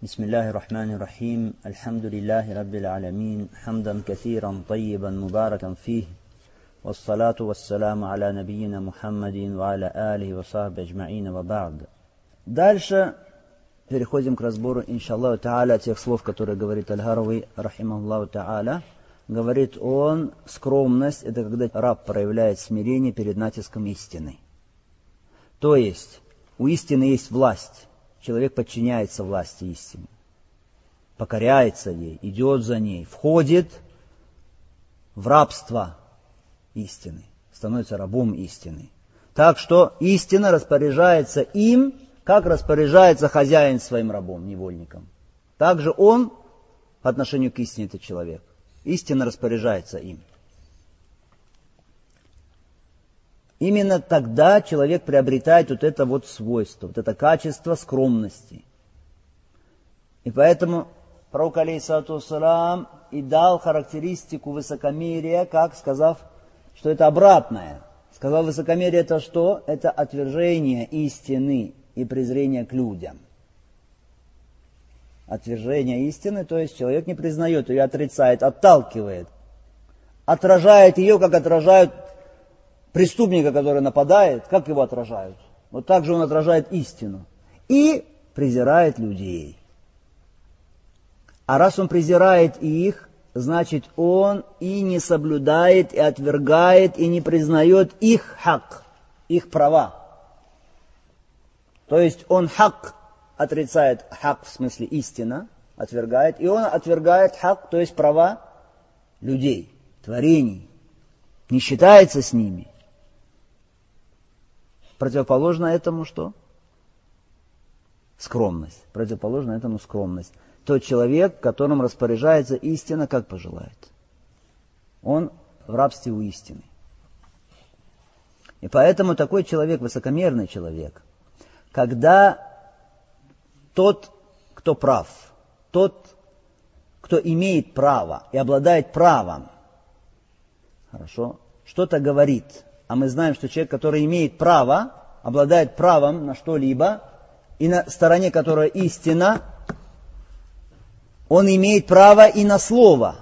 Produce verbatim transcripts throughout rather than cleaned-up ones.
بسم الله الرحمن الرحيم الحمد لله رب العالمين حمدا كثيرا طيبا مباركا فيه والصلاة والسلام على نبينا محمد وعلى آله وصحبه أجمعين وبعد. Дальше переходим к разбору, иншаллаху та'аля, тех слов, которые говорит Аль-Харави, рахимахуллаху та'аля. Говорит он, скромность – это когда раб проявляет смирение перед натиском истины. То есть, у истины есть власть. Человек подчиняется власти истины, покоряется ей, идет за ней, входит в рабство истины, становится рабом истины. Так что истина распоряжается им, как распоряжается хозяин своим рабом, невольником. Также он по отношению к истине этот человек. Истина распоряжается им. Именно тогда человек приобретает вот это вот свойство, вот это качество скромности. И поэтому пророк, алейхиссалату вассалам, и дал характеристику высокомерия, как сказав, что это обратное. Сказал, высокомерие это что? Это отвержение истины и презрение к людям. Отвержение истины, то есть человек не признает ее, отрицает, отталкивает. Отражает ее, как отражают преступника, который нападает, как его отражают? Вот так же он отражает истину. И презирает людей. А раз он презирает их, значит он и не соблюдает, и отвергает, и не признает их хак, их права. То есть он хак отрицает, хак в смысле истина, отвергает, и он отвергает хак, то есть права людей, творений, не считается с ними. Противоположно этому что? Скромность. Противоположно этому скромность. Тот человек, которым распоряжается истина, как пожелает. Он в рабстве у истины. И поэтому такой человек, высокомерный человек, когда тот, кто прав, тот, кто имеет право и обладает правом, хорошо, что-то говорит, а мы знаем, что человек, который имеет право, обладает правом на что-либо, и на стороне, которая истина, он имеет право и на слово.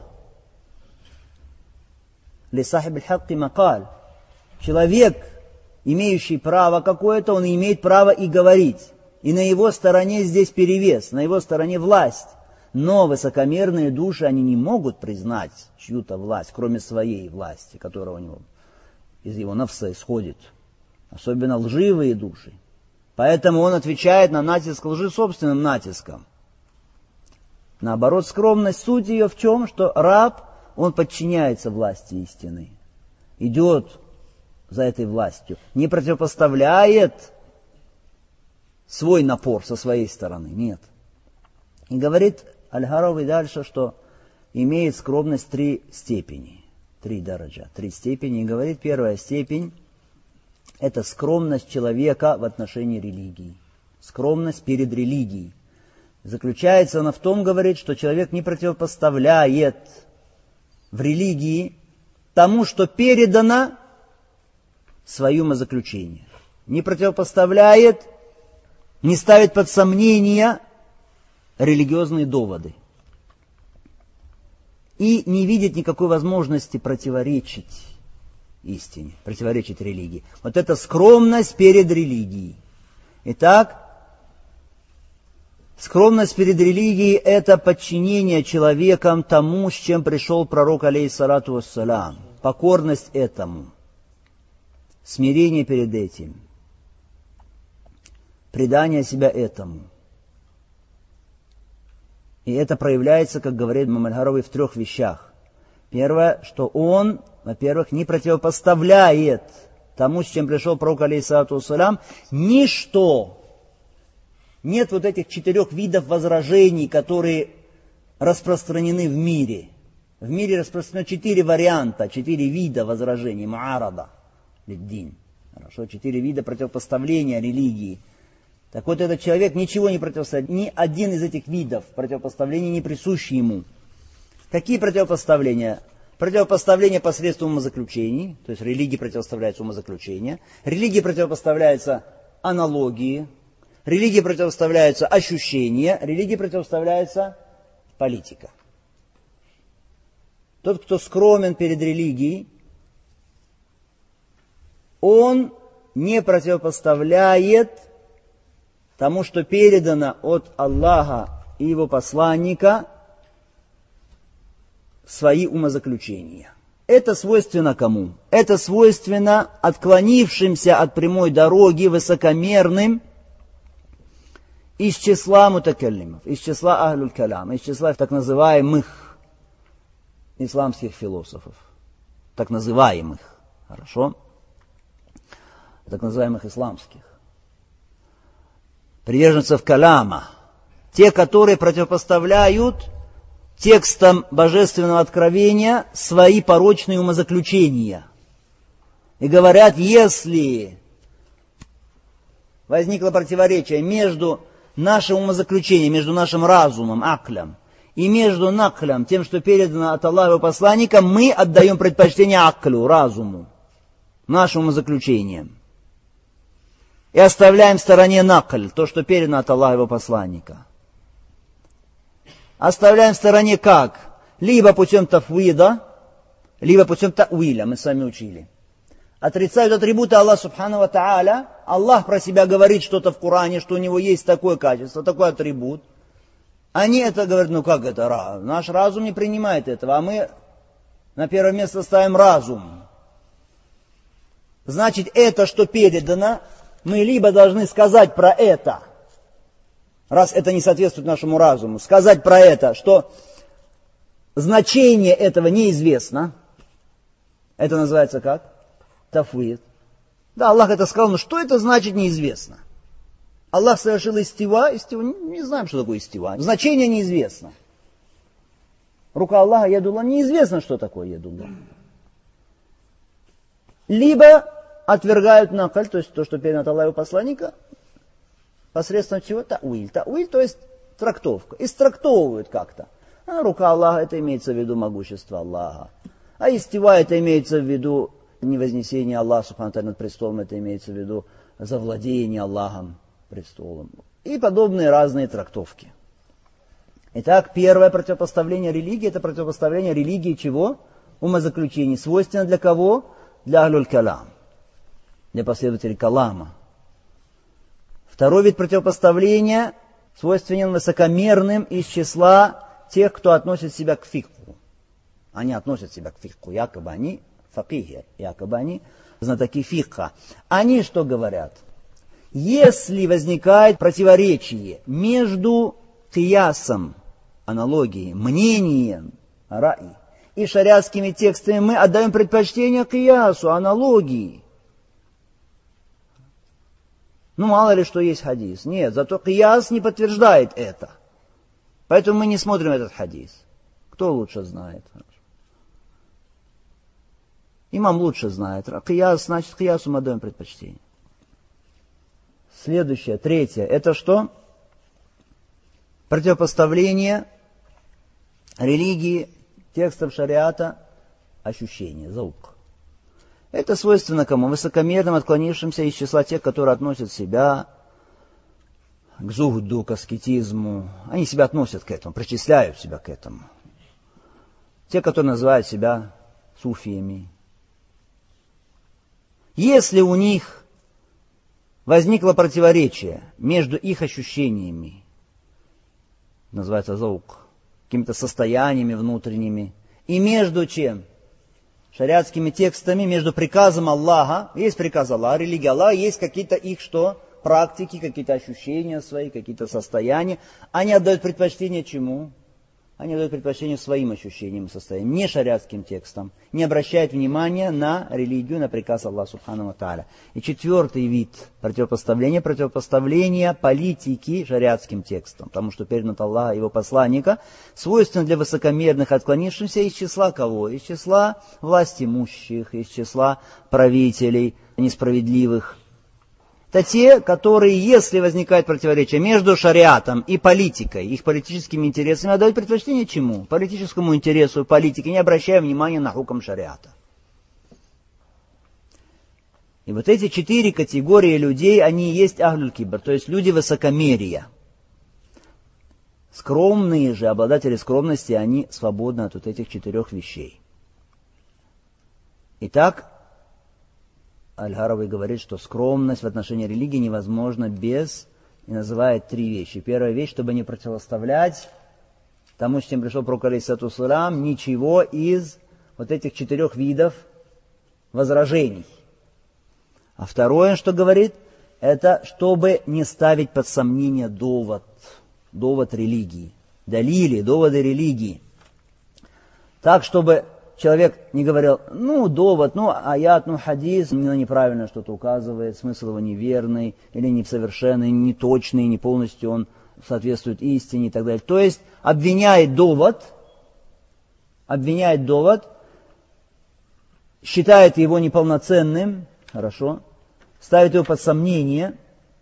Лисахиб аль-хакки макаль. Человек, имеющий право какое-то, он имеет право и говорить. И на его стороне здесь перевес, на его стороне власть. Но высокомерные души, они не могут признать чью-то власть, кроме своей власти, которая у него из его нафса исходит. Особенно лживые души. Поэтому он отвечает на натиск лжи собственным натиском. Наоборот, скромность, суть ее в чем? Что раб, он подчиняется власти истины. Идет за этой властью. Не противопоставляет свой напор со своей стороны. Нет. И говорит Аль-Харави дальше, что имеет скромность три степени. Три дараджа, три степени. И говорит, первая степень – это скромность человека в отношении религии. Скромность перед религией. Заключается она в том, говорит, что человек не противопоставляет в религии тому, что передано, свое умозаключение. Не противопоставляет, не ставит под сомнение религиозные доводы. И не видит никакой возможности противоречить истине, противоречить религии. Вот это скромность перед религией. Итак, скромность перед религией – это подчинение человеком тому, с чем пришел пророк, алейхиссалату вассалям. Покорность этому, смирение перед этим, предание себя этому. И это проявляется, как говорит имам Аль-Харави, в трех вещах. Первое, что он, во-первых, не противопоставляет тому, с чем пришел пророк, алейхиссалату вассалям, ничто. Нет вот этих четырех видов возражений, которые распространены в мире. В мире распространено четыре варианта, четыре вида возражений. Маарада, лиддин. Хорошо, четыре вида противопоставления религии. Так вот, этот человек ничего не противопоставляет. Ни один из этих видов противопоставления не присущ ему. Какие противопоставления? Противопоставление посредством умозаключений, то есть религии противопоставляются умозаключения. Религии противопоставляются аналогии. Религии противопоставляются ощущения, религии противопоставляется политика. Тот, кто скромен перед религией, он не противопоставляет тому, что передано от Аллаха и его посланника, свои умозаключения. Это свойственно кому? Это свойственно отклонившимся от прямой дороги, высокомерным, из числа мутакаллимов, из числа ахлюль калям, из числа так называемых исламских философов. Так называемых. Хорошо? Так называемых исламских. Приверженцев каляма. Те, которые противопоставляют текстам божественного откровения свои порочные умозаключения. И говорят, если возникло противоречие между нашим умозаключением, между нашим разумом, аклем, и между наклем, тем, что передано от Аллаха и посланника, мы отдаем предпочтение аклю, разуму, нашим умозаключениям. И оставляем в стороне накль, то, что передано от Аллаха и его посланника. Оставляем в стороне как? Либо путем тафвида, либо путем тауиля, мы с вами учили. Отрицают атрибуты Аллаха субхану ва тааля. Аллах про себя говорит что-то в Коране, что у него есть такое качество, такой атрибут. Они это говорят, ну как это? Наш разум не принимает этого, а мы на первое место ставим разум. Значит, это, что передано, мы либо должны сказать про это, раз это не соответствует нашему разуму, сказать про это, что значение этого неизвестно. Это называется как? Тафвид. Да, Аллах это сказал, но что это значит неизвестно? Аллах совершил истива, истива, не знаем, что такое истива. Значение неизвестно. Рука Аллаха, ядулла, неизвестно, что такое ядулла. Либо отвергают накаль, то есть то, что передано от Аллаха и посланника, посредством чего? Тауиль. Тауиль, то есть трактовка. Истрактовывают как-то. А рука Аллаха, это имеется в виду могущество Аллаха. А истива, это имеется в виду не вознесение Аллаха субхану над престолом, это имеется в виду завладение Аллахом престолом. И подобные разные трактовки. Итак, первое противопоставление религии, это противопоставление религии чего? Умозаключений. Свойственно для кого? Для ахлюль калям. Для последователей калама. Второй вид противопоставления свойственен высокомерным из числа тех, кто относит себя к фикху. Они относят себя к фикху, якобы они факихи, якобы они знатоки фикха. Они что говорят? Если возникает противоречие между киясом, аналогией, мнением, раи, и шариатскими текстами, мы отдаем предпочтение киясу, аналогии. Ну, мало ли, что есть хадис. Нет, зато кияс не подтверждает это. Поэтому мы не смотрим этот хадис. Кто лучше знает? Имам лучше знает. Кияс, значит, киясу мы отдаем предпочтение. Следующее, третье. Это что? Противопоставление религии, текстов шариата, ощущения, заук. Это свойственно кому? Высокомерным, отклонившимся из числа тех, которые относят себя к зухду, к аскетизму. Они себя относят к этому, причисляют себя к этому. Те, которые называют себя суфиями. Если у них возникло противоречие между их ощущениями, называется заук, какими-то состояниями внутренними, и между чем? Шариатскими текстами, между приказом Аллаха, есть приказ Аллаха, религия Аллаха, есть какие-то их что? Практики, какие-то ощущения свои, какие-то состояния. Они отдают предпочтение чему? Они дают предпочтение своим ощущениям и состояниям, не шариатским текстам, не обращают внимания на религию, на приказ Аллаха субхану ва тааля. И четвертый вид противопоставления, противопоставления политики шариатским текстам, потому что передано от Аллаха и его посланника, свойственно для высокомерных, отклонившихся из числа кого? Из числа власть имущих, из числа правителей несправедливых. Это те, которые, если возникает противоречие между шариатом и политикой, их политическими интересами, отдают предпочтение чему? Политическому интересу, политике, не обращая внимания на хукм шариата. И вот эти четыре категории людей, они и есть ахлюль кибр, то есть люди высокомерия. Скромные же, обладатели скромности, они свободны от вот этих четырех вещей. Итак, Аль-Харави говорит, что скромность в отношении религии невозможна без, и называет три вещи. Первая вещь, чтобы не противоставлять тому, с чем пришел пророк алейхиссалату вассалям, ничего из вот этих четырех видов возражений. А второе, что говорит, это чтобы не ставить под сомнение довод, довод религии, далили, доводы религии. Так, чтобы человек не говорил, ну, довод, ну, аят, ну, хадис, ну, неправильно что-то указывает, смысл его неверный, или несовершенный, неточный, не полностью он соответствует истине и так далее. То есть обвиняет довод, обвиняет довод, считает его неполноценным, хорошо, ставит его под сомнение.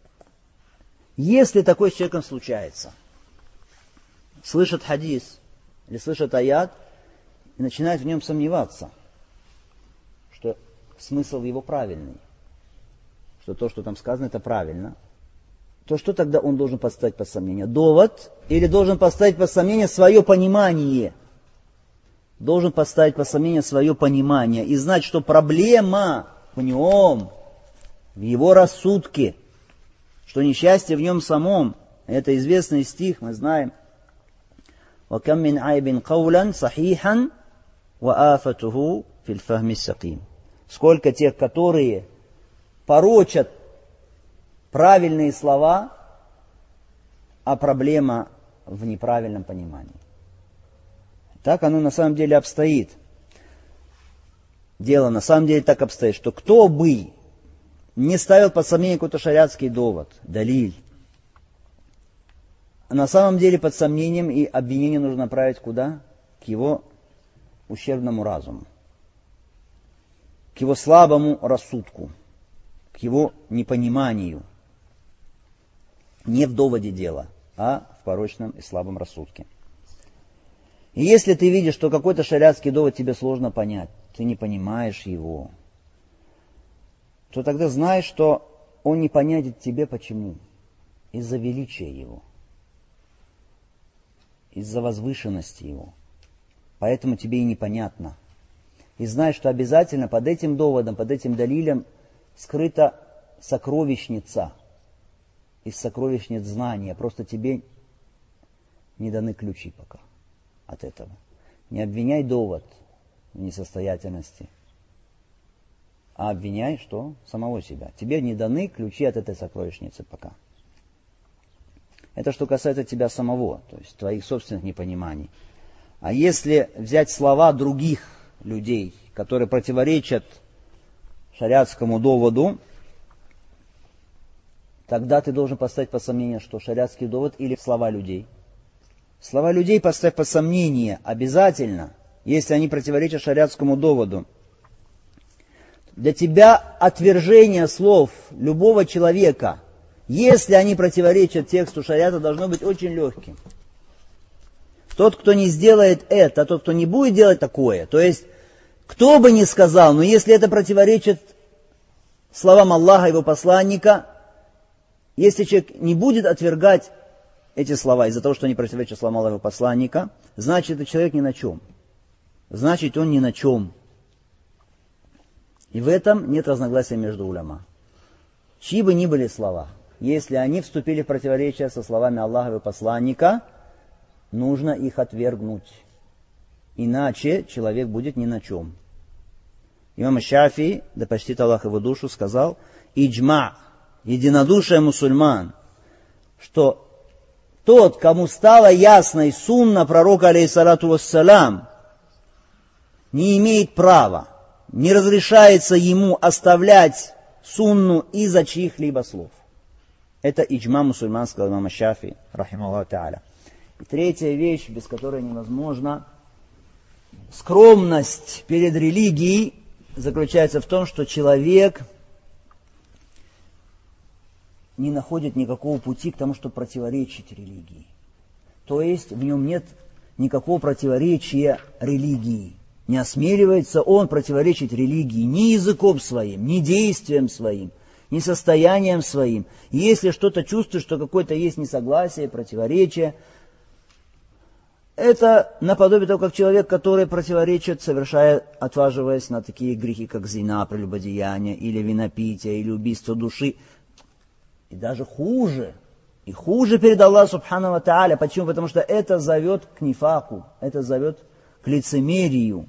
Если такой с человеком случается, слышит хадис или слышит аят и начинает в нем сомневаться, что смысл его правильный, что то, что там сказано, это правильно, то что тогда он должен поставить под сомнение? Довод или должен поставить под сомнение свое понимание? Должен поставить под сомнение свое понимание и знать, что проблема в нем, в его рассудке, что несчастье в нем самом. Это известный стих, мы знаем. وَكَمْ مِنْ عَيْبٍ قَوْلًا صَحِيحًا وَآفَتُهُ فِي الْفَهْمِ السَّقِيمِ. Сколько тех, которые порочат правильные слова, а проблема в неправильном понимании. Так оно на самом деле обстоит. Дело на самом деле так обстоит, что кто бы не ставил под сомнение какой-то шариатский довод, далиль, на самом деле под сомнением и обвинение нужно направить куда? К его ущербному разуму, к его слабому рассудку, к его непониманию. Не в доводе дело, а в порочном и слабом рассудке. И если ты видишь, что какой-то шариатский довод тебе сложно понять, ты не понимаешь его, то тогда знай, что он не понятен тебе почему? Из-за величия его, из-за возвышенности его. Поэтому тебе и непонятно. И знай, что обязательно под этим доводом, под этим далилем скрыта сокровищница из сокровищниц знания. Просто тебе не даны ключи пока от этого. Не обвиняй довод в несостоятельности, а обвиняй что? Самого себя. Тебе не даны ключи от этой сокровищницы пока. Это что касается тебя самого, то есть твоих собственных непониманий. А если взять слова других людей, которые противоречат шариатскому доводу, тогда ты должен поставить под сомнение, что шариатский довод или слова людей. Слова людей поставь под сомнение обязательно, если они противоречат шариатскому доводу. Для тебя отвержение слов любого человека, если они противоречат тексту шариата, должно быть очень легким. Тот, кто не сделает это, тот, кто не будет делать такое, то есть, кто бы ни сказал, но если это противоречит словам Аллаха и его посланника, если человек не будет отвергать эти слова из-за того, что они противоречат словам Аллаха и его посланника, значит, этот человек ни на чем. Значит, он ни на чем. И в этом нет разногласия между уляма. Чьи бы ни были слова, если они вступили в противоречие со словами Аллаха и его посланника, нужно их отвергнуть. Иначе человек будет ни на чем. Имам Шафии, да почтит Аллах его душу, сказал: иджма, единодушие мусульман, что тот, кому стала ясной сунна пророка алейхиссалату вассалям, не имеет права, не разрешается ему оставлять сунну из-за чьих-либо слов. Это иджма мусульманского имама Шафии, рахималлаху та'аля. И третья вещь, без которой невозможно, скромность перед религией, заключается в том, что человек не находит никакого пути к тому, чтобы противоречить религии. То есть в нем нет никакого противоречия религии. Не осмеливается он противоречить религии ни языком своим, ни действием своим, ни состоянием своим. И если что-то чувствуешь, что какое-то есть несогласие, противоречие, это наподобие того, как человек, который противоречит, совершая, отваживаясь на такие грехи, как зина, прелюбодеяние, или винопитие, или убийство души. И даже хуже. И хуже перед Аллахом Субхану ва Тааля. Почему? Потому что это зовет к нифаку, это зовет к лицемерию.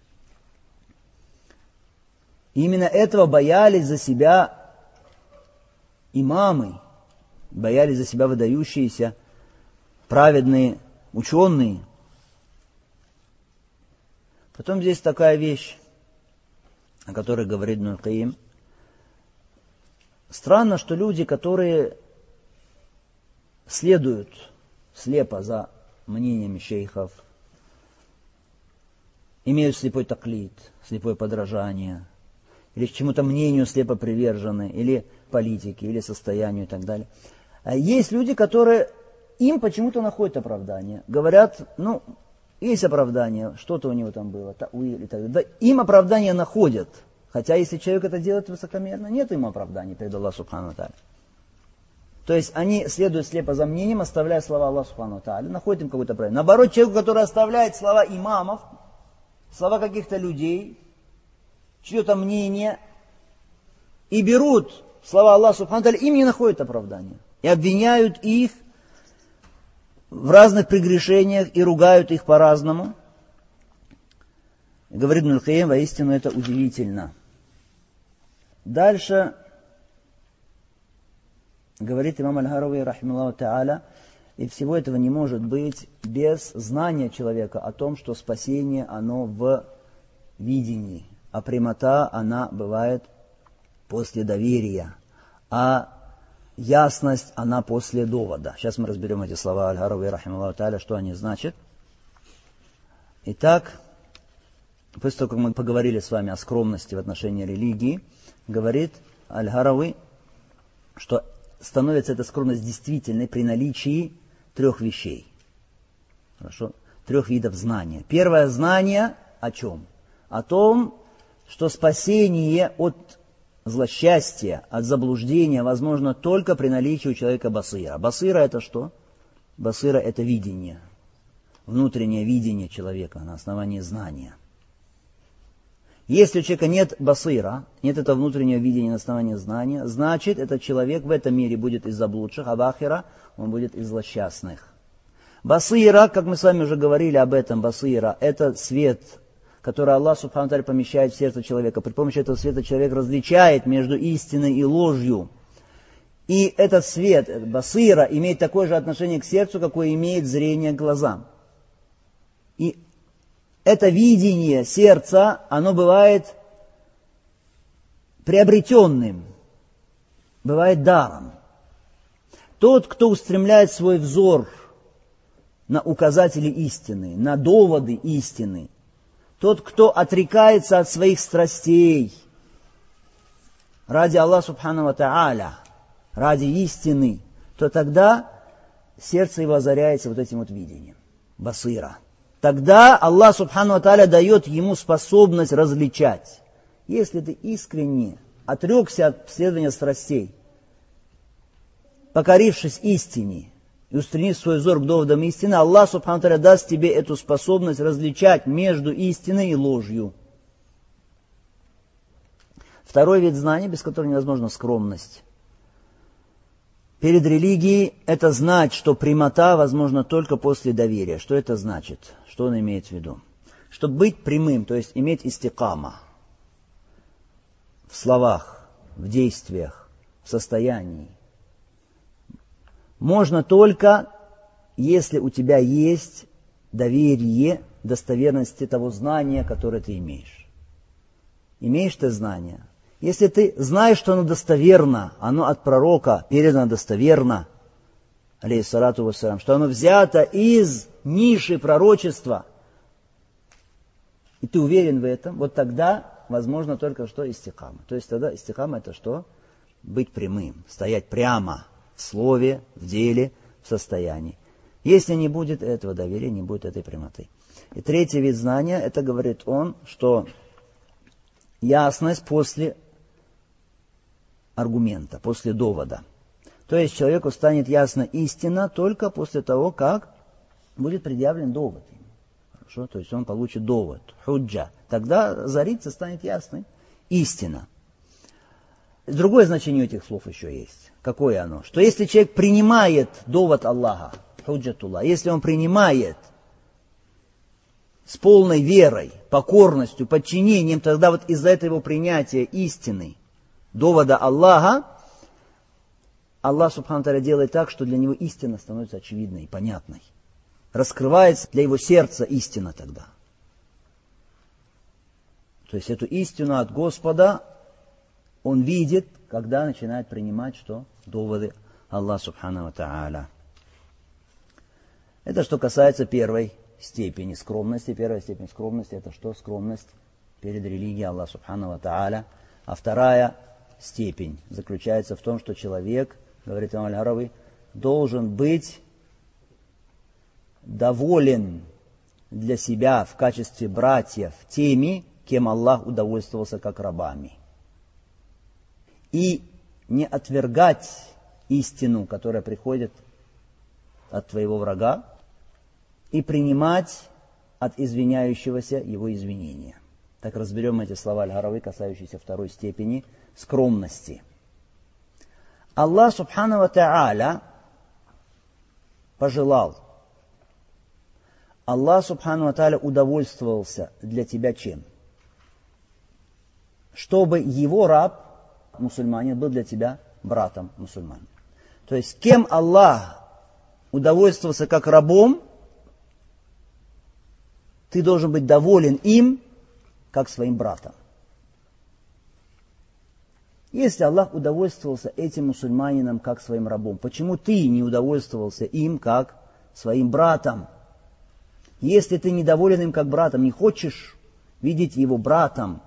И именно этого боялись за себя имамы, боялись за себя выдающиеся праведные ученые. Потом здесь такая вещь, о которой говорит Ибн аль-Кайим. Странно, что люди, которые следуют слепо за мнениями шейхов, имеют слепой таклид, слепое подражание, или к чему-то мнению слепо привержены, или политике, или состоянию и так далее. А есть люди, которые им почему-то находят оправдание. Говорят, ну, есть оправдание, что-то у него там было, тауиль и так далее. Да, им оправдание находят. Хотя, если человек это делает высокомерно, нет ему оправдания перед Аллахом Субхану ва Тааля. То есть, они следуют слепо за мнением, оставляя слова Аллаха Субхану ва Тааля, находят им какое-то оправдание. Наоборот, человеку, который оставляет слова имамов, слова каких-то людей, чье-то мнение, и берут слова Аллаха Субхану ва Тааля, им не находят оправдания. И обвиняют их в разных прегрешениях и ругают их по-разному. И говорит Ибн аль-Кайим, воистину это удивительно. Дальше говорит имам Аль-Харави, рахималлаху та'аля, и всего этого не может быть без знания человека о том, что спасение, оно в видении, а прямота, она бывает после доверия, а ясность, она после довода. Сейчас мы разберем эти слова Аль-Харави, рахималлаху та'аля, что они значат. Итак, после того, как мы поговорили с вами о скромности в отношении религии, говорит Аль-Харави, что становится эта скромность действительной при наличии трех вещей. Хорошо? Трех видов знания. Первое знание о чем? О том, что спасение от злосчастья, от заблуждения возможно только при наличии у человека басира. Басира это что? Басира это видение. Внутреннее видение человека на основании знания. Если у человека нет басира, нет этого внутреннего видения на основании знания, значит, этот человек в этом мире будет из заблудших, а в ахира он будет из злосчастных. Басира, как мы с вами уже говорили об этом, басира, это свет, который Аллах Субхану ва Тааля помещает в сердце человека. При помощи этого света человек различает между истиной и ложью. И этот свет, басира, имеет такое же отношение к сердцу, какое имеет зрение к глазам. И это видение сердца, оно бывает приобретенным, бывает даром. Тот, кто устремляет свой взор на указатели истины, на доводы истины, тот, кто отрекается от своих страстей ради Аллаха Субхану ва Тааля, ради истины, то тогда сердце его озаряется вот этим вот видением, басира. Тогда Аллах Субхану ва Тааля дает ему способность различать. Если ты искренне отрекся от следования страстей, покорившись истине и устремив свой взор к доводам истины, Аллах Субхану ва Тааля даст тебе эту способность различать между истиной и ложью. Второй вид знания, без которого невозможна скромность. Перед религией это знать, что прямота возможна только после доверия. Что это значит? Что он имеет в виду? Чтобы быть прямым, то есть иметь истикама в словах, в действиях, в состоянии, можно только, если у тебя есть доверие достоверности того знания, которое ты имеешь. Имеешь ты знание? Если ты знаешь, что оно достоверно, оно от пророка передано достоверно, алейхиссалату вассалям, что оно взято из ниши пророчества, и ты уверен в этом, вот тогда возможно только что истикама. То есть тогда истикама это что? Быть прямым, стоять прямо в слове, в деле, в состоянии. Если не будет этого доверия, не будет этой прямоты. И третий вид знания, это говорит он, что ясность после аргумента, после довода. То есть человеку станет ясна истина только после того, как будет предъявлен довод. Хорошо? То есть он получит довод, худжа. Тогда зарится, станет ясной истина. Другое значение у этих слов еще есть. Какое оно? Что если человек принимает довод Аллаха, худжатуллах, если он принимает с полной верой, покорностью, подчинением, тогда вот из-за этого принятия истины, довода Аллаха, Аллах Субхану ва Тааля делает так, что для него истина становится очевидной и понятной. Раскрывается для его сердца истина тогда. То есть эту истину от Господа он видит, когда начинает принимать что? Доводы Аллаха Субхану ва Тааля. Это что касается первой степени скромности. Первая степень скромности это что? Скромность перед религией Аллаха Субхану ва Тааля. А вторая степень заключается в том, что человек, говорит имам Аль-Харави, должен быть доволен для себя в качестве братьев теми, кем Аллах удовольствовался как рабами. И не отвергать истину, которая приходит от твоего врага, и принимать от извиняющегося его извинения. Так разберем эти слова Аль-Харави, касающиеся второй степени скромности. Аллах Субхану ва Тааля пожелал, Аллах Субхану ва Тааля удовольствовался для тебя чем? Чтобы его раб, мусульманин, был для тебя братом мусульманина. То есть, кем Аллах удовольствовался как рабом, ты должен быть доволен им, как своим братом. Если Аллах удовольствовался этим мусульманином, как своим рабом, почему ты не удовольствовался им, как своим братом? Если ты недоволен им, как братом, не хочешь видеть его братом,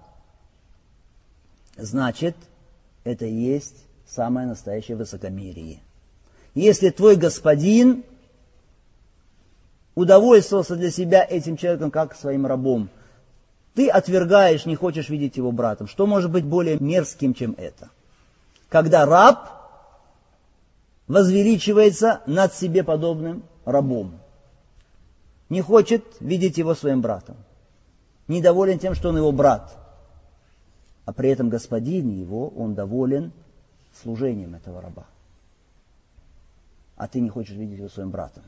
значит, это и есть самое настоящее высокомерие. Если твой господин удовольствовался для себя этим человеком, как своим рабом, ты отвергаешь, не хочешь видеть его братом. Что может быть более мерзким, чем это? Когда раб возвеличивается над себе подобным рабом. Не хочет видеть его своим братом. Недоволен тем, что он его брат. А при этом господин его, он доволен служением этого раба. А ты не хочешь видеть его своим братом.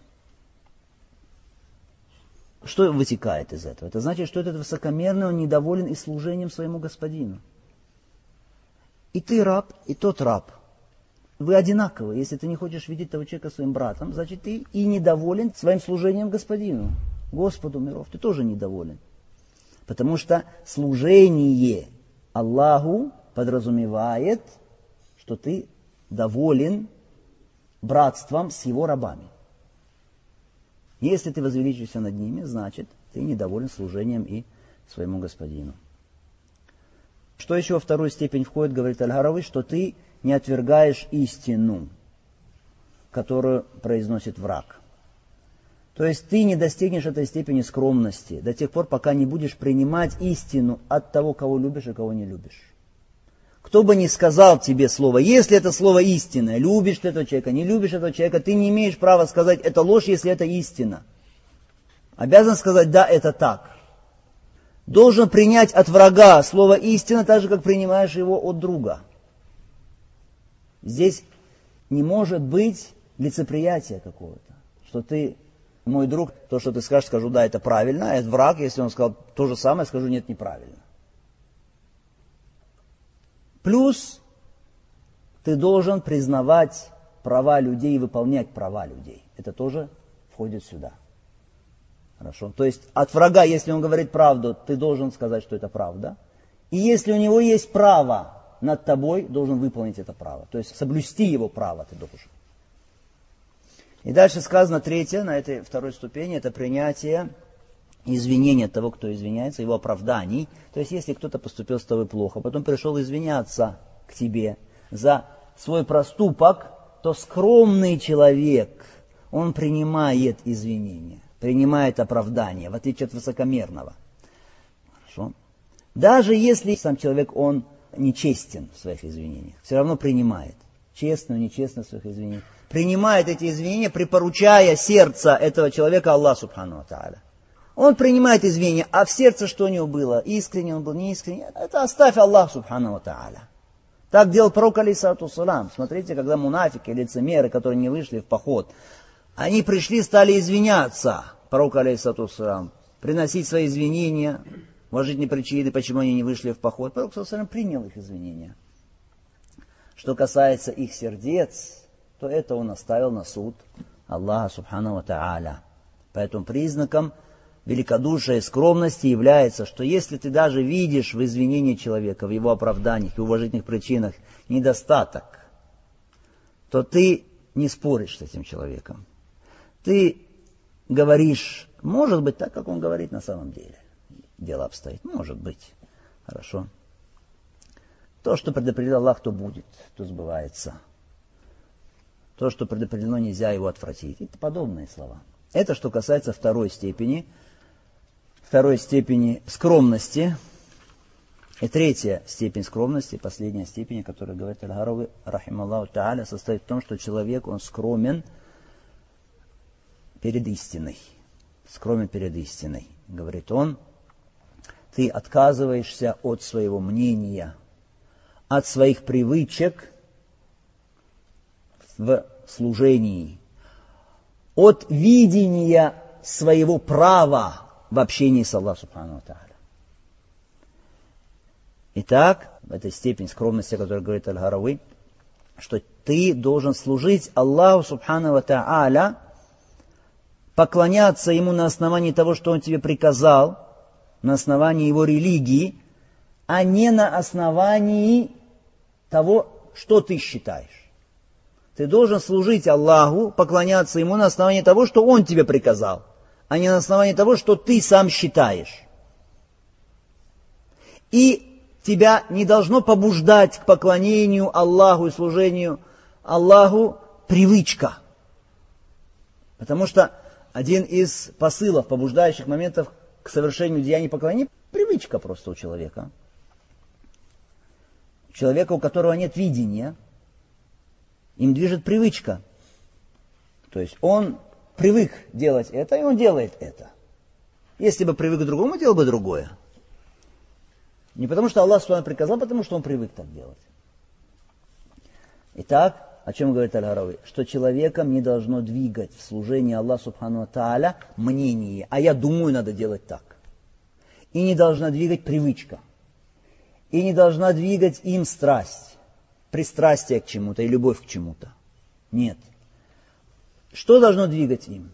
Что вытекает из этого? Это значит, что этот высокомерный, он недоволен и служением своему господину. И ты раб, и тот раб. Вы одинаковы. Если ты не хочешь видеть того человека своим братом, значит, ты и недоволен своим служением господину. Господу миров, ты тоже недоволен. Потому что служение Аллаху подразумевает, что ты доволен братством с его рабами. Если ты возвеличишься над ними, значит, ты недоволен служением и своему господину. Что еще во вторую степень входит, говорит Аль-Харави, что ты не отвергаешь истину, которую произносит враг. То есть ты не достигнешь этой степени скромности до тех пор, пока не будешь принимать истину от того, кого любишь и кого не любишь. Кто бы ни сказал тебе слово, если это слово истинное, любишь ты этого человека, не любишь этого человека, ты не имеешь права сказать, это ложь, если это истина. Обязан сказать, да, это так. Должен принять от врага слово истина, так же, как принимаешь его от друга. Здесь не может быть лицеприятия какого-то, что ты, мой друг, то, что ты скажешь, скажу, да, это правильно, а это враг, если он сказал то же самое, скажу, нет, неправильно. Плюс ты должен признавать права людей и выполнять права людей. Это тоже входит сюда. Хорошо? То есть от врага, если он говорит правду, ты должен сказать, что это правда. И если у него есть право над тобой, должен выполнить это право. То есть соблюсти его право ты должен. И дальше сказано третье, на этой второй ступени, это принятие извинения того, кто извиняется, его оправданий. То есть, если кто-то поступил с тобой плохо, потом пришел извиняться к тебе за свой проступок, то скромный человек, он принимает извинения, принимает оправдание, в отличие от высокомерного. Хорошо? Даже если сам человек, он нечестен в своих извинениях, все равно принимает. Честно, нечестно в своих извинениях. Принимает эти извинения, припоручая сердце этого человека Аллаху субхану ва тааля. Он принимает извинения, а в сердце что у него было? Искренне он был, неискренне? Это оставь Аллаху субхану ва тааля. Так делал пророк алейхиссалату вассалам. Смотрите, когда мунафики, лицемеры, которые не вышли в поход, они пришли, стали извиняться, пророк алейхиссалату вассалам, приносить свои извинения, уважительные причины, почему они не вышли в поход. Пророк алейхиссалату вассалам принял их извинения. Что касается их сердец, то это он оставил на суд Аллаха субхану ва тааля. Поэтому признаком великодушия и скромности является, что если ты даже видишь в извинении человека, в его оправданиях и уважительных причинах недостаток, то ты не споришь с этим человеком. Ты говоришь, может быть, так, как он говорит на самом деле. Дело обстоит, может быть. Хорошо. То, что предопределил Аллах, то будет, то сбывается. То, что предопределено, нельзя его отвратить. Это подобные слова. Это что касается второй степени, второй степени скромности. И третья степень скромности, последняя степень, о которой говорит Аль-Гарави, рахималлаху тааля, состоит в том, что человек, он скромен перед истиной. Скромен перед истиной. Говорит он, ты отказываешься от своего мнения, от своих привычек в служении, от видения своего права в общении с Аллахом субхану ва тааля. Итак, в этой степени скромности, о которой говорит Аль-Гарави, что ты должен служить Аллаху субхану ва тааля, поклоняться Ему на основании того, что Он тебе приказал, на основании Его религии, а не на основании того, что ты считаешь. Ты должен служить Аллаху, поклоняться Ему на основании того, что Он тебе приказал, а не на основании того, что ты сам считаешь. И тебя не должно побуждать к поклонению Аллаху и служению Аллаху привычка. Потому что один из посылов, побуждающих моментов к совершению деяний поклонения, привычка просто у человека. Человека, у которого нет видения, им движет привычка. То есть он привык делать это, и он делает это. Если бы привык к другому, делал бы другое. Не потому, что Аллах субхану приказал, а потому, что он привык так делать. Итак, о чем говорит Аль-Гарави? Что человеком не должно двигать в служении Аллаху субхану тааля мнение. А я думаю, надо делать так. И не должна двигать привычка. И не должна двигать им страсть. Пристрастие к чему-то и любовь к чему-то. Нет. Что должно двигать им?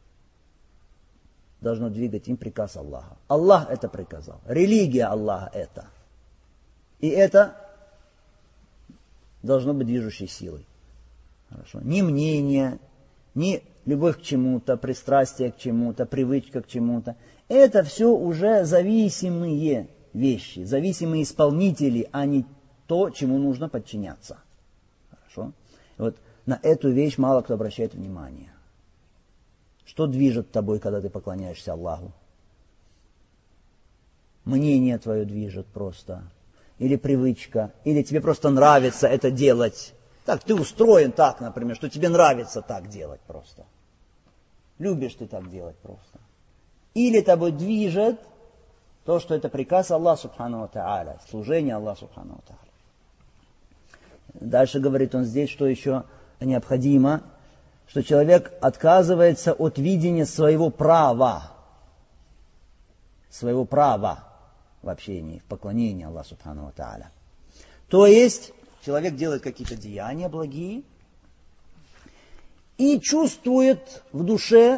Должно двигать им приказ Аллаха. Аллах это приказал. Религия Аллаха это. И это должно быть движущей силой. Хорошо. Ни мнение, ни любовь к чему-то, пристрастие к чему-то, привычка к чему-то. Это все уже зависимые вещи, зависимые исполнители, а не то, чему нужно подчиняться. Хорошо? Вот на эту вещь мало кто обращает внимание. Что движет тобой, когда ты поклоняешься Аллаху? Мнение твое движет просто. Или привычка. Или тебе просто нравится это делать. Так, ты устроен так, например, что тебе нравится так делать просто. Любишь ты так делать просто. Или тобой движет то, что это приказ Аллаха субхану ва тааля, служение Аллаху субхану ва тааля. Дальше говорит он здесь, что еще необходимо, что человек отказывается от видения своего права, своего права в общении, в поклонении Аллаху субхану ва тааля. То есть, человек делает какие-то деяния благие и чувствует в душе,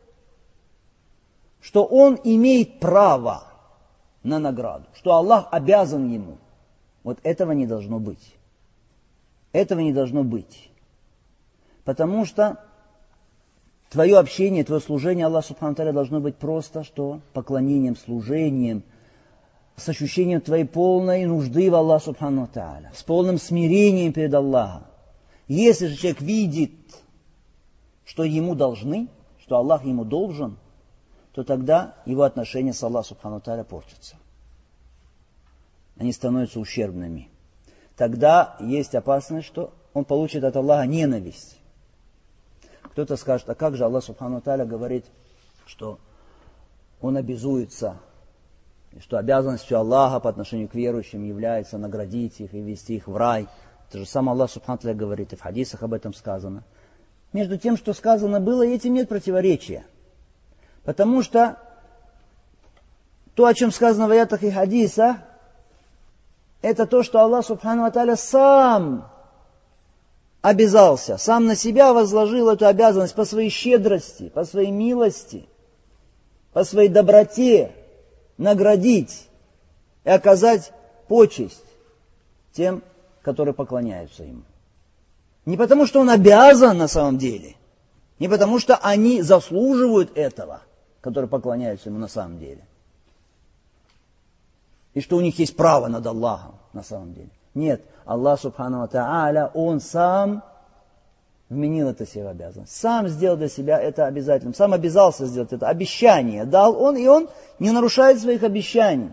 что он имеет право на награду, что Аллах обязан ему. Вот этого не должно быть. Этого не должно быть. Потому что твое общение, твое служение Аллаху субхану ва тааля должно быть просто что? Поклонением, служением, с ощущением твоей полной нужды в Аллахе субхану ва тааля, с полным смирением перед Аллахом. Если же человек видит что ему должны, что Аллах ему должен, то тогда его отношения с Аллахом Субхану ва Тааля портятся. Они становятся ущербными. Тогда есть опасность, что он получит от Аллаха ненависть. Кто-то скажет, а как же Аллах Субхану ва Тааля говорит, что он обязуется, что обязанностью Аллаха по отношению к верующим является наградить их и ввести их в рай. Это же сам Аллах Субхану ва Тааля говорит, и в хадисах об этом сказано. Между тем, что сказано было, и этим нет противоречия. Потому что то, о чем сказано в аятах и хадисах, это то, что Аллах Субхану ва Тааля сам обязался, сам на себя возложил эту обязанность по своей щедрости, по своей милости, по своей доброте наградить и оказать почесть тем, которые поклоняются Ему. Не потому, что Он обязан на самом деле, не потому, что они заслуживают этого, которые поклоняются Ему на самом деле, и что у них есть право над Аллахом на самом деле. Нет, Аллах Субхану ва Тааля, Он сам вменил это себе в обязанность, сам сделал для себя это обязательным, сам обязался сделать это, обещание дал Он, и Он не нарушает своих обещаний.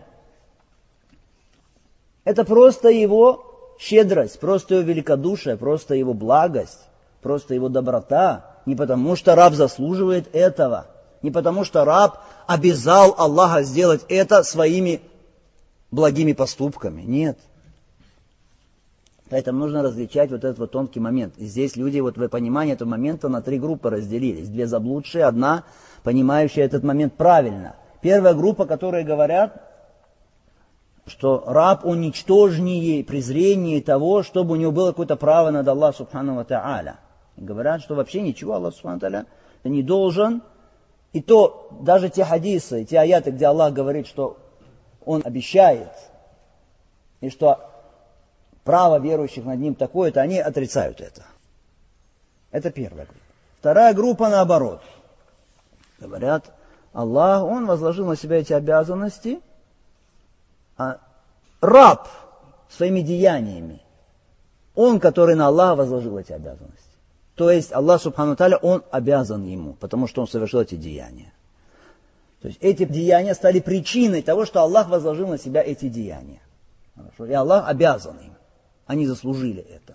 Это просто Его щедрость, просто Его великодушие, просто Его благость, просто Его доброта, не потому что раб заслуживает этого, не потому что раб обязал Аллаха сделать это своими благими поступками, нет. Поэтому нужно различать вот этот вот тонкий момент. И здесь люди вот в понимании этого момента на три группы разделились. Две заблудшие, одна понимающая этот момент правильно. Первая группа, которые говорят, что раб, он ничтожнее, презрение того, чтобы у него было какое-то право над Аллахом Субхану ва Тааля. И говорят, что вообще ничего Аллах Субхану ва Тааля не должен. И то даже те хадисы, те аяты, где Аллах говорит, что Он обещает, и что право верующих над Ним такое-то, они отрицают это. Это первая группа. Вторая группа наоборот. Говорят, Аллах, Он возложил на себя эти обязанности, а раб своими деяниями, он, который на Аллаха возложил эти обязанности. То есть Аллах Субхану ва Тааля, Он обязан ему, потому что он совершил эти деяния. То есть эти деяния стали причиной того, что Аллах возложил на себя эти деяния. Хорошо? И Аллах обязан им. Они заслужили это.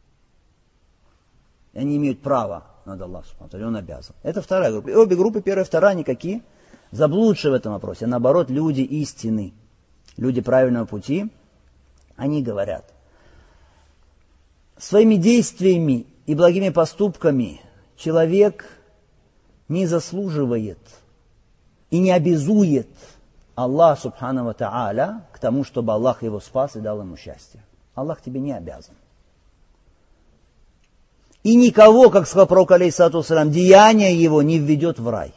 И они имеют право над Аллахом Субхану ва Тааля, Он обязан. Это вторая группа. И обе группы, первая и вторая, никакие заблудшие в этом вопросе. А наоборот, люди истины, люди правильного пути, они говорят, своими действиями и благими поступками человек не заслуживает и не обязует Аллах Субхану ва Тааля к тому, чтобы Аллах его спас и дал ему счастье. Аллах тебе не обязан. И никого, как сказал пророк алейхиссалату вассалям, деяние его не введет в рай.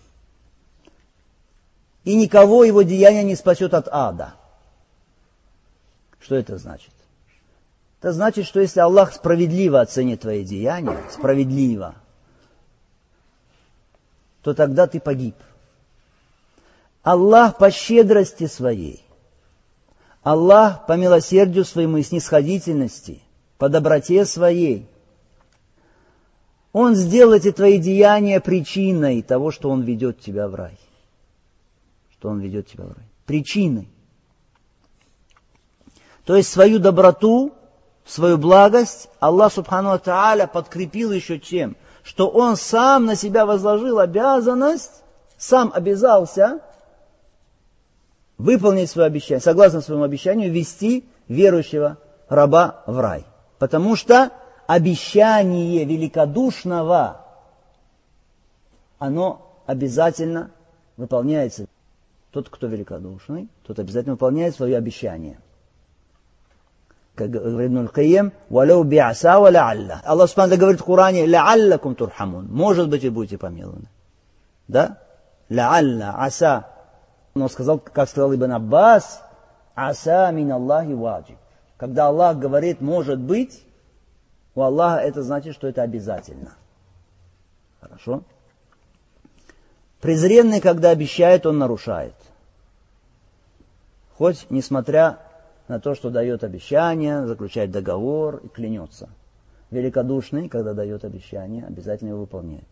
И никого его деяние не спасет от ада. Что это значит? Это значит, что если Аллах справедливо оценит твои деяния, справедливо, то тогда ты погиб. Аллах по щедрости своей, Аллах по милосердию своему и снисходительности, по доброте своей, Он сделал эти твои деяния причиной того, что Он ведет тебя в рай. Что Он ведет тебя в рай. Причиной. То есть свою доброту, свою благость Аллах Субхану ва Тааля подкрепил еще чем? Что Он сам на себя возложил обязанность, сам обязался выполнить свое обещание, согласно своему обещанию, ввести верующего раба в рай. Потому что обещание великодушного, оно обязательно выполняется. Тот, кто великодушный, тот обязательно выполняет свое обещание. Как говорит Ибн аль-Кайим, «Валяу би'аса ва ла'алля». Аллах Субхану говорит в Коране, «Ла'аллакум турхамун». Может быть, вы будете помилованы. Да? «Ла'алля», «аса». Он сказал, как сказал Ибн Аббас, «Аса мин Аллахи ваджиб». Когда Аллах говорит «может быть», у Аллаха это значит, что это обязательно. Хорошо? Презренный, когда обещает, он нарушает. Хоть несмотря на то, что дает обещание, заключает договор и клянется. великодушный, когда дает обещание, обязательно его выполняет.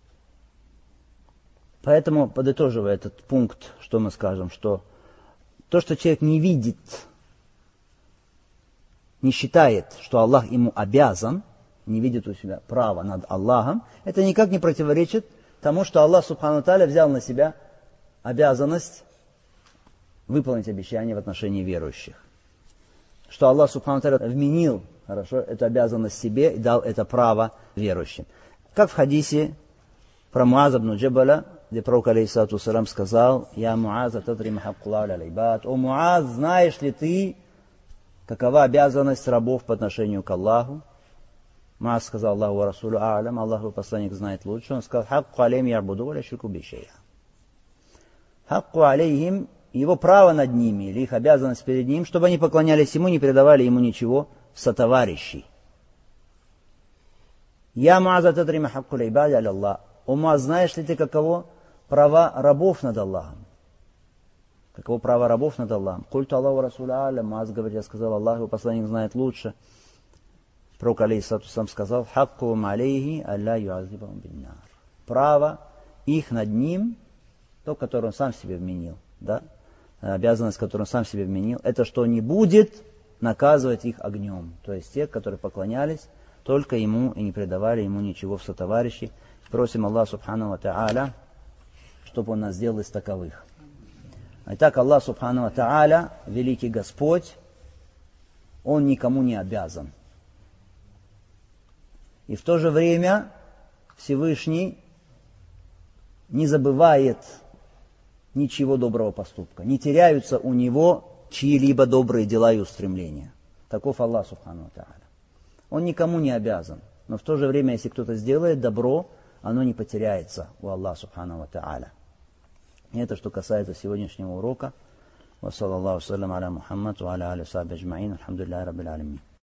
Поэтому, подытоживая этот пункт, что мы скажем, что то, что человек не видит, не считает, что Аллах ему обязан, не видит у себя права над Аллахом, это никак не противоречит тому, что Аллах Субхану Тааля взял на себя обязанность выполнить обещание в отношении верующих. Что Аллах Субхану Тааля вменил, хорошо, эту обязанность себе и дал это право верующим. Как в хадисе про Муаза ибн Джабаля, где пророк алейхиссалату вассалям сказал: «Я Муаз, атадри ма хаккуллахи аля аль-ибад». О Муаз, знаешь ли ты, какова обязанность рабов по отношению к Аллаху? Муаз сказал: Аллаху ва расулю а'лам, Аллаху посланник знает лучше. Он сказал: «Хакку алейхим ярбуду ва ля юшрику би шай'а». Хакку алейхим, его право над ними, или их обязанность перед ним, чтобы они поклонялись ему, не передавали ему ничего в сотоварищей. «Я Муаз, атадри ма хаккул ибади аля Аллах». О Муаз, знаешь ли ты, каково права рабов над Аллахом? Каково право рабов над Аллахом? Культу Аллаху ва расулю а'лам. Муаз говорит: я сказал: Аллах, его посланник знает лучше. Пророк алейхиссалату вассалям сказал: «Хаккум алейхи алла юазибахум бин-нар». Право их над ним, то, которое он сам себе вменил, да? Обязанность, которую он сам себе вменил, это что не будет наказывать их огнем. То есть те, которые поклонялись только ему и не предавали ему ничего в сотоварищи. Просим Аллаха Субхану ва Тааля, чтобы он нас сделал из таковых. Итак, Аллах Субхану ва Тааля, великий Господь, он никому не обязан. И в то же время Всевышний не забывает ничего доброго поступка. Не теряются у него чьи-либо добрые дела и устремления. Таков Аллах Субхану ва Тааля. Он никому не обязан. Но в то же время, если кто-то сделает добро, оно не потеряется у Аллаха Субхану ва Тааля. И это что касается сегодняшнего урока. Ва саллаллаху саллям аля Мухаммад ва аля алихи ва сахбихи аджмаин. Алхамдулиллахи раббил алямин.